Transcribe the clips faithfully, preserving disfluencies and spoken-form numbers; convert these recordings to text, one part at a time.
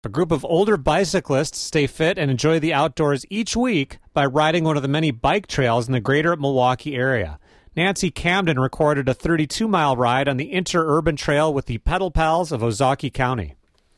A group of older bicyclists stay fit and enjoy the outdoors each week by riding one of the many bike trails in the greater Milwaukee area. Nancy Camden recorded a thirty-two mile ride on the interurban trail with the Pedal Pals of Ozaukee County.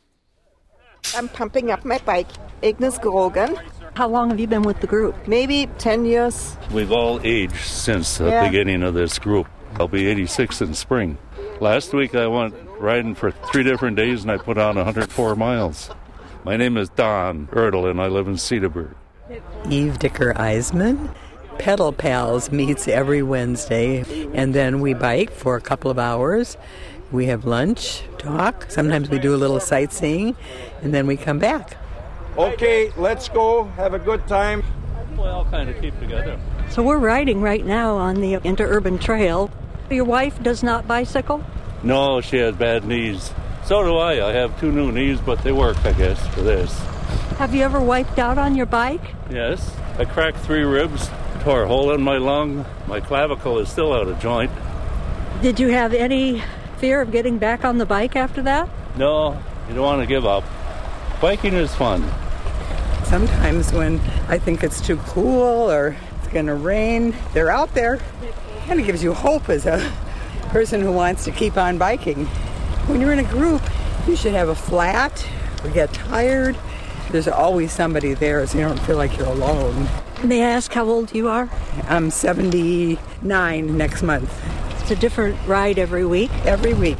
I'm pumping up my bike. Ignis Grogan. How long have you been with the group? Maybe ten years. We've all aged since the Yeah. beginning of this group. I'll be eighty-six in spring. Last week I went riding for three different days and I put on one hundred four miles. My name is Don Erdl and I live in Cedarburg. Eve Dicker-Eisman. Pedal Pals meets every Wednesday, and then we bike for a couple of hours. We have lunch, talk. Sometimes we do a little sightseeing, and then we come back. Okay, let's go. Have a good time. We all kind of keep together. So we're riding right now on the interurban trail. Your wife does not bicycle? No, she has bad knees. So do I. I have two new knees, but they work, I guess, for this. Have you ever wiped out on your bike? Yes, I cracked three ribs, tore a hole in my lung. My clavicle is still out of joint. Did you have any fear of getting back on the bike after that? No, you don't want to give up. Biking is fun. Sometimes when I think it's too cool or it's going to rain, they're out there. Kind of gives you hope as a person who wants to keep on biking. When you're in a group, you should have a flat or get tired. There's always somebody there so you don't feel like you're alone. May I ask how old you are? I'm seventy-nine next month. It's a different ride every week. Every week.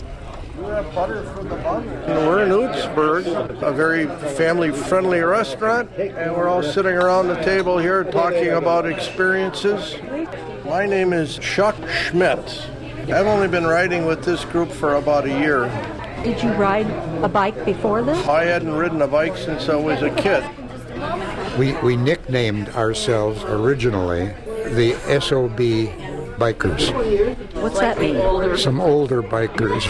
We're in Ootsburg, a very family-friendly restaurant, and we're all sitting around the table here talking about experiences. My name is Chuck Schmidt. I've only been riding with this group for about a year. Did you ride a bike before this? I hadn't ridden a bike since I was a kid. We, we nicknamed ourselves originally the S O B Bikers. What's that mean? Some older bikers.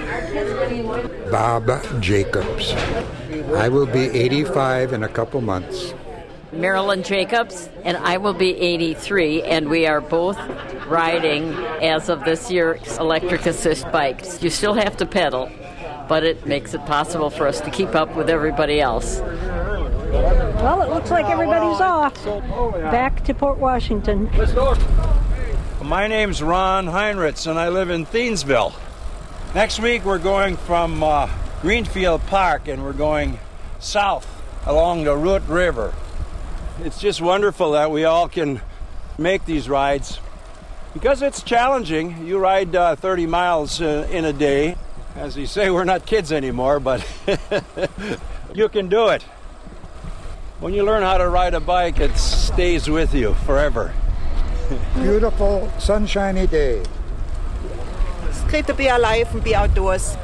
Bob Jacobs. I will be eighty-five in a couple months. Marilyn Jacobs, and I will be eighty-three, and we are both riding, as of this year, electric assist bikes. You still have to pedal, but it makes it possible for us to keep up with everybody else. Well, it looks like everybody's off. Back to Port Washington. My name's Ron Heinrichs, and I live in Thiensville. Next week, we're going from uh, Greenfield Park, and we're going south along the Root River. It's just wonderful that we all can make these rides. Because it's challenging. You ride uh, thirty miles uh, in a day. As you say, we're not kids anymore, but you can do it. When you learn how to ride a bike, it stays with you forever. Beautiful, sunshiny day. It's great to be alive and be outdoors.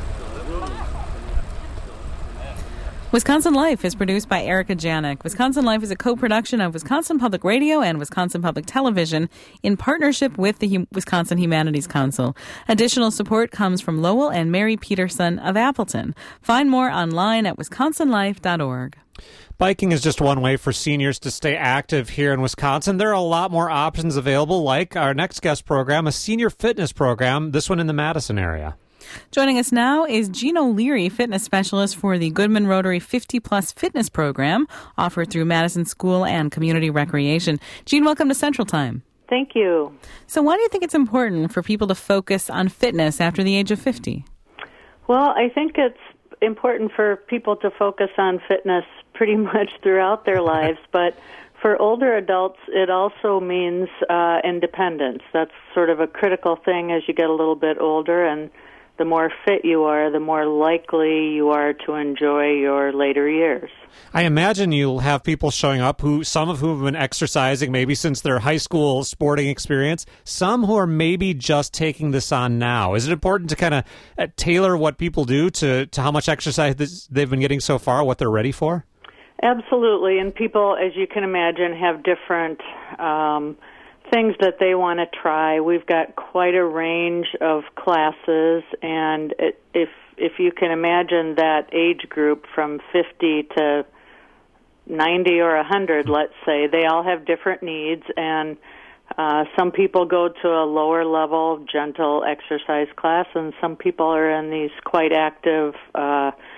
Wisconsin Life is produced by Erica Janik. Wisconsin Life is a co-production of Wisconsin Public Radio and Wisconsin Public Television in partnership with the Hum- Wisconsin Humanities Council. Additional support comes from Lowell and Mary Peterson of Appleton. Find more online at wisconsin life dot org. Biking is just one way for seniors to stay active here in Wisconsin. There are a lot more options available, like our next guest program, a senior fitness program, this one in the Madison area. Joining us now is Jean O'Leary, fitness specialist for the Goodman Rotary fifty plus Fitness Program, offered through Madison School and Community Recreation. Jean, welcome to Central Time. Thank you. So why do you think it's important for people to focus on fitness after the age of fifty? Well, I think it's important for people to focus on fitness pretty much throughout their lives, but for older adults, it also means uh, independence. That's sort of a critical thing as you get a little bit older, and the more fit you are, the more likely you are to enjoy your later years. I imagine you'll have people showing up who, some of whom have been exercising maybe since their high school sporting experience, some who are maybe just taking this on now. Is it important to kind of uh, tailor what people do to, to how much exercise this, they've been getting so far, what they're ready for? Absolutely, and people, as you can imagine, have different um, things that they want to try. We've got quite a range of classes, and it, if if you can imagine that age group from fifty to ninety or one hundred, let's say, they all have different needs, and uh, some people go to a lower level, gentle exercise class, and some people are in these quite active uh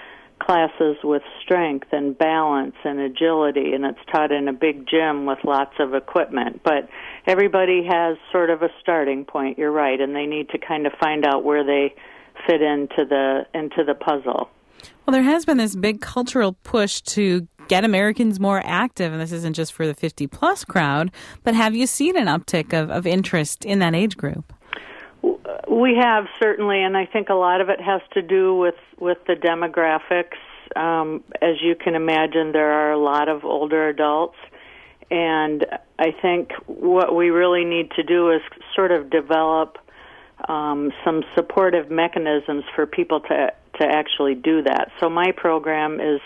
classes with strength and balance and agility, and it's taught in a big gym with lots of equipment. But everybody has sort of a starting point, you're right, and they need to kind of find out where they fit into the into the puzzle. Well, there has been this big cultural push to get Americans more active, and this isn't just for the fifty-plus crowd, but have you seen an uptick of, of interest in that age group? We have, certainly, and I think a lot of it has to do with, with the demographics. Um, as you can imagine, there are a lot of older adults, and I think what we really need to do is sort of develop um, some supportive mechanisms for people to to actually do that. So my program is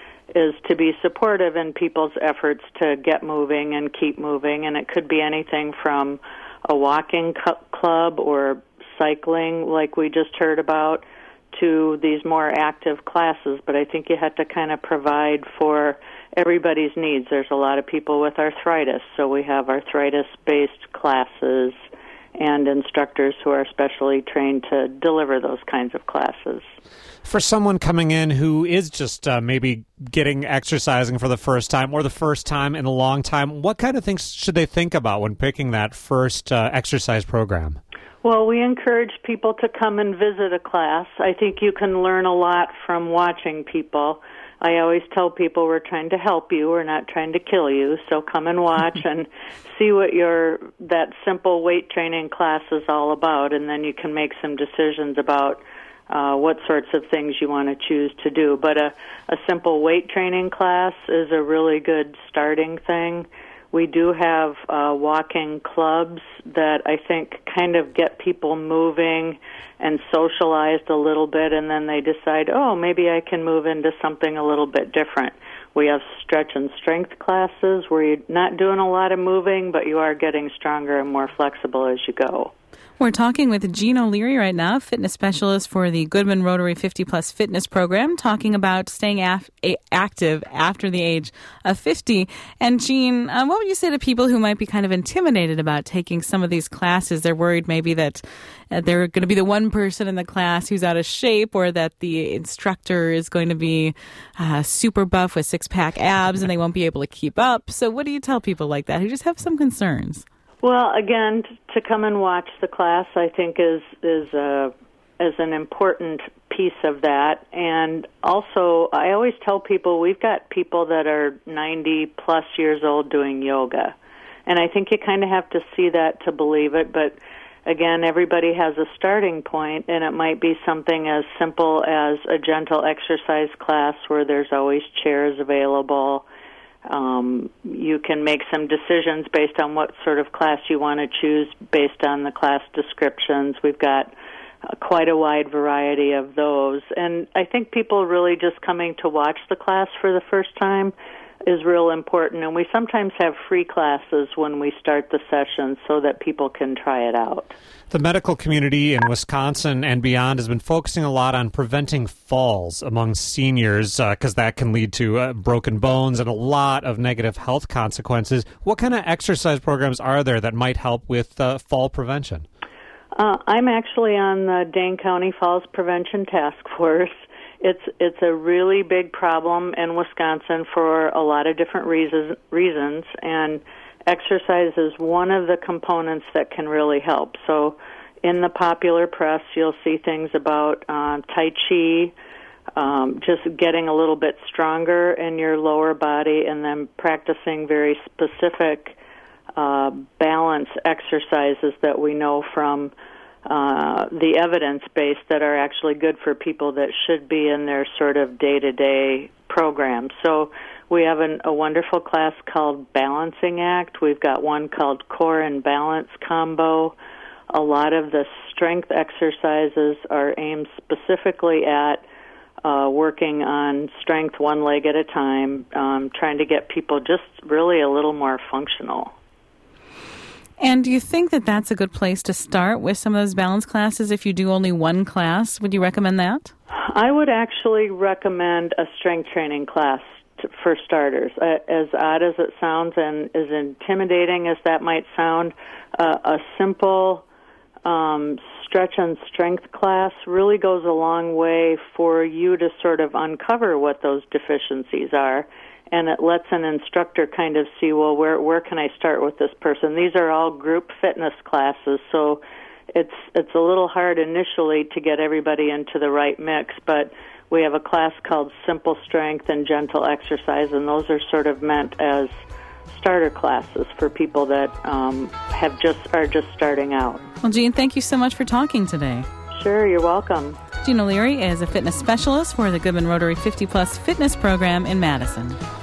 is to be supportive in people's efforts to get moving and keep moving, and it could be anything from a walking cu- club or cycling, like we just heard about, to these more active classes. But I think you have to kind of provide for everybody's needs. There's a lot of people with arthritis, so we have arthritis-based classes and instructors who are specially trained to deliver those kinds of classes. For someone coming in who is just uh, maybe getting exercising for the first time or the first time in a long time, what kind of things should they think about when picking that first uh, exercise program? Well, we encourage people to come and visit a class. I think you can learn a lot from watching people. I always tell people we're trying to help you, we're not trying to kill you, so come and watch and see what your that simple weight training class is all about, and then you can make some decisions about uh, what sorts of things you want to choose to do. But a, a simple weight training class is a really good starting thing. We do have uh, walking clubs that I think kind of get people moving and socialized a little bit, and then they decide, oh, maybe I can move into something a little bit different. We have stretch and strength classes where you're not doing a lot of moving, but you are getting stronger and more flexible as you go. We're talking with Jean O'Leary right now, fitness specialist for the Goodman Rotary fifty-plus fitness program, talking about staying af- a- active after the age of fifty. And Jean, uh, what would you say to people who might be kind of intimidated about taking some of these classes? They're worried maybe that uh, they're going to be the one person in the class who's out of shape, or that the instructor is going to be uh, super buff with six-pack abs and they won't be able to keep up. So what do you tell people like that who just have some concerns? Well, again, t- to come and watch the class, I think is is a is an important piece of that. And also, I always tell people we've got people that are ninety plus years old doing yoga, and I think you kind of have to see that to believe it. But again, everybody has a starting point, and it might be something as simple as a gentle exercise class where there's always chairs available. Um, you can make some decisions based on what sort of class you want to choose based on the class descriptions. We've got uh, quite a wide variety of those. And I think people really just coming to watch the class for the first time is real important. And we sometimes have free classes when we start the session so that people can try it out. The medical community in Wisconsin and beyond has been focusing a lot on preventing falls among seniors because uh, that can lead to uh, broken bones and a lot of negative health consequences. What kind of exercise programs are there that might help with uh, fall prevention? Uh, I'm actually on the Dane County Falls Prevention Task Force. It's it's a really big problem in Wisconsin for a lot of different reasons, reasons, and exercise is one of the components that can really help. So in the popular press, you'll see things about uh, Tai Chi, um, just getting a little bit stronger in your lower body, and then practicing very specific uh, balance exercises that we know from uh, the evidence base that are actually good for people that should be in their sort of day-to-day program. So we have an, a wonderful class called Balancing Act. We've got one called Core and Balance Combo. A lot of the strength exercises are aimed specifically at uh, working on strength one leg at a time, um, trying to get people just really a little more functional. And do you think that that's a good place to start with some of those balance classes if you do only one class? Would you recommend that? I would actually recommend a strength training class to, for starters. Uh, as odd as it sounds and as intimidating as that might sound, uh, a simple um, stretch and strength class really goes a long way for you to sort of uncover what those deficiencies are. And it lets an instructor kind of see, well, where where can I start with this person? These are all group fitness classes, so it's it's a little hard initially to get everybody into the right mix, but we have a class called Simple Strength and Gentle Exercise, and those are sort of meant as starter classes for people that um, have just are just starting out. Well, Jean, thank you so much for talking today. Sure, you're welcome. Jean O'Leary is a fitness specialist for the Goodman Rotary fifty plus Fitness Program in Madison.